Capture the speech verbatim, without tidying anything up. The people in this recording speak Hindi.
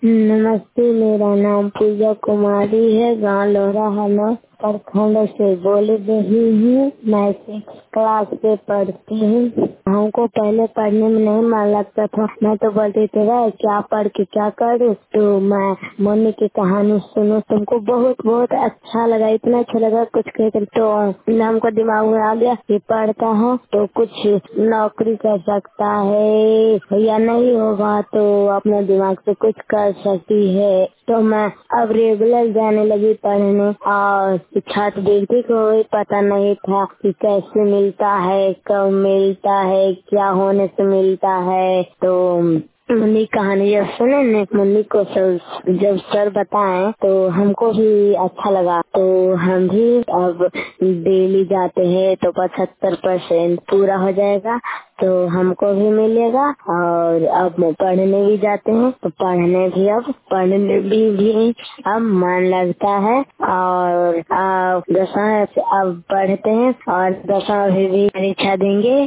नमस्ते, मेरा नाम पूजा कुमारी है। गांव लोहरा हना प्रखंड से बोल रही हूँ। मैं सिक्स क्लास से पढ़ती हूँ। हमको पहले पढ़ने में नहीं मन लगता था। मैं तो बोलती थी क्या पढ़ के क्या करूँ। तो मैं मम्मी की कहानी सुनो, तुमको बहुत बहुत अच्छा लगा, इतना अच्छा लगा कुछ कहकर। तो हमको दिमाग में आ गया कि पढ़ता है तो कुछ नौकरी कर सकता है या नहीं होगा तो अपने दिमाग से कुछ कर सकती है। तो मैं अब रेगुलर जाने लगी पढ़ने और छात्र देखती कोई पता नहीं था कि कैसे मिलता है, कब मिलता है, क्या होने से मिलता है। तो मुन्नी कहानी जब सुने न मुन्नी को सर, जब सर बताएं तो हमको भी अच्छा लगा। तो हम भी अब डेली जाते हैं तो पचहत्तर परसेंट पूरा हो जाएगा तो हमको भी मिलेगा। और अब पढ़ने भी जाते हैं तो पढ़ने भी अब पढ़ने भी, भी अब मन लगता है। और दसवां अब पढ़ते हैं और दसवां भी परीक्षा देंगे।